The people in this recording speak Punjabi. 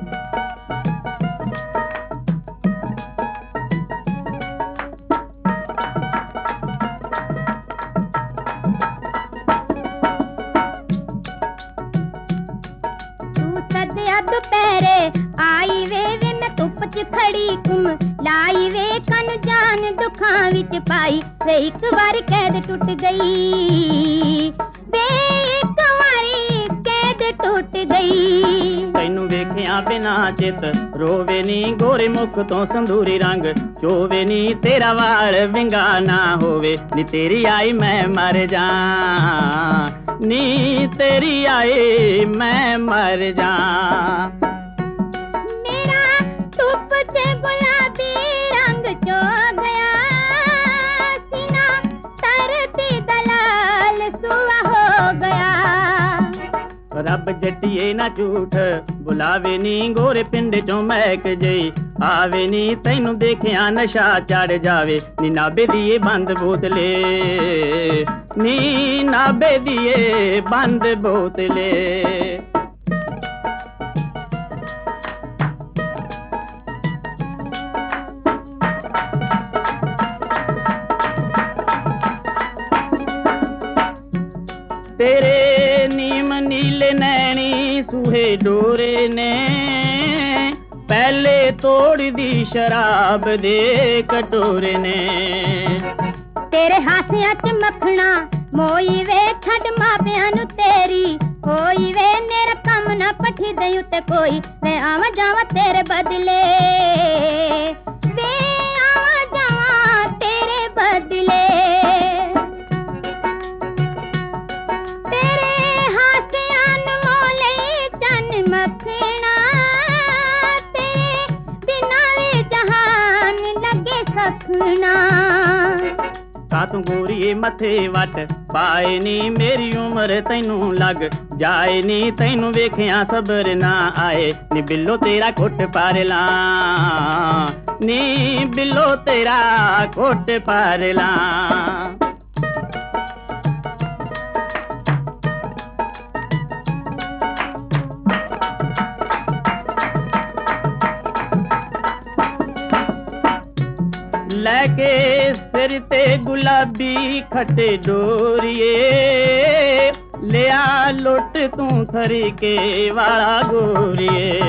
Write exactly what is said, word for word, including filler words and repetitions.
ਦੁਪਹਿਰੇ ਆਈ ਵੇ ਵੇ ਮੈਂ ਧੁੱਪ ਚ ਖੜੀ ਘੁੰਮ ਲਾਈ ਵੇ ਕਨ ਜਾਨ ਦੁੱਖਾਂ ਵਿੱਚ ਪਾਈ ਵੇ ਇੱਕ ਵਾਰ ਕੈਦ ਟੁੱਟ ਗਈ ਵੇ ਇੱਕ ਵਾਰੀ ਕੈਦ ਟੁੱਟ ਗਈ। ਤੈਨੂੰ ਵੇਖਿਆ ਬਿਨਾ ਚਿਤ ਰੋਵੇ ਨੀ ਗੋਰੇ ਮੁਖ ਤੋਂ ਸੰਦੂਰੀ ਰੰਗ ਚੋਵੇ ਨੀ ਤੇਰਾ ਵਾਲ ਵਿੰਗਾ ਨਾ ਹੋਵੇ ਨੀ ਤੇਰੀ ਆਈ ਮੈਂ ਮਰ ਜਾ ਨੀ ਤੇਰੀ ਆਈ ਮੈਂ ਮਰ ਜਾ। ਮੇਰਾ ਧੁੱਪ ਚ ਗੁਲਾਬੀ ਰੰਗ ਚੋ ਗਿਆ ਸੀਨਾ ਧਰਤੀ ਦਾ ਲਾਲ ਸੂਆ ਹੋ ਗਿਆ। ਰੱਬ ਜੱਟੀਏ ਨਾ ਝੂਠ ਬੁਲਾਵੇ ਨੀ ਗੋਰੇ ਪਿੰਡ ਚੋਂ ਮਹਿਕ ਜਈ ਆਵੇ ਨੀ ਤੈਨੂੰ ਦੇਖਿਆ ਨਸ਼ਾ ਚੜ ਜਾਵੇ ਨੀ ਨਾਬੇ ਦੀਏ ਬੰਦ ਬੋਤਲੇ ਨੀ ਨਾਬੇ ਦੀਏ ਬੰਦ ਬੋਤਲੇ। ਤੇਰੇ ਨੀਮ ਨੀਲੇ ਨੈਣੀ ਸੂਹੇ ਡੋਰੇ ਨੇ ਪਹਿਲੇ ਤੋੜਦੀ ਸ਼ਰਾਬ ਦੇ ਕਟੋਰੇ ਨੇ। ਤੇਰੇ ਹਾਸਿਆਂ ਚ ਮੱਖਣਾ ਮੋਈ ਵੇ ਛੱਡ ਮਾਪਿਆਂ ਨੂੰ ਤੇਰੀ ਹੋਈ ਵੇ ਮੇਰਾ ਕੰਮ ਨਾ ਪੱਠੀ ਦੇ ਉੱਤੇ ਕੋਈ ਵੇ ਆਵਾਂ ਜਾਵਾਂ ਤੇਰੇ ਬਦਲੇ ਵੇ ਆਵਾਂ ਜਾਵਾਂ ਤੇਰੇ ਬਦਲੇ। ਕਾ ਤੂੰ ਗੋਰੀਏ ਮੱਥੇ ਵੱਟ ਪਾਏ ਨੀ ਮੇਰੀ ਉਮਰ ਤੈਨੂੰ ਲੱਗ ਜਾਏ ਨੀ ਤੈਨੂੰ ਵੇਖਿਆ ਸਬਰ ਨਾ ਆਏ ਨੀ ਬਿੱਲੋ ਤੇਰਾ ਘੁੱਟ ਪਾਰ ਲਾ ਨੀ ਬਿੱਲੋ ਤੇਰਾ ਘੁੱਟ ਪਾਰ ਲਾ। ਲੈ ਕੇ ਸਿਰ ਤੇ ਗੁਲਾਬੀ ਖੱਟੇ ਡੋਰੀਏ ਲਿਆ ਲੁੱਟ ਤੂੰ ਥਰੀਕੇ ਵਾਲਾ ਗੋਰੀਏ।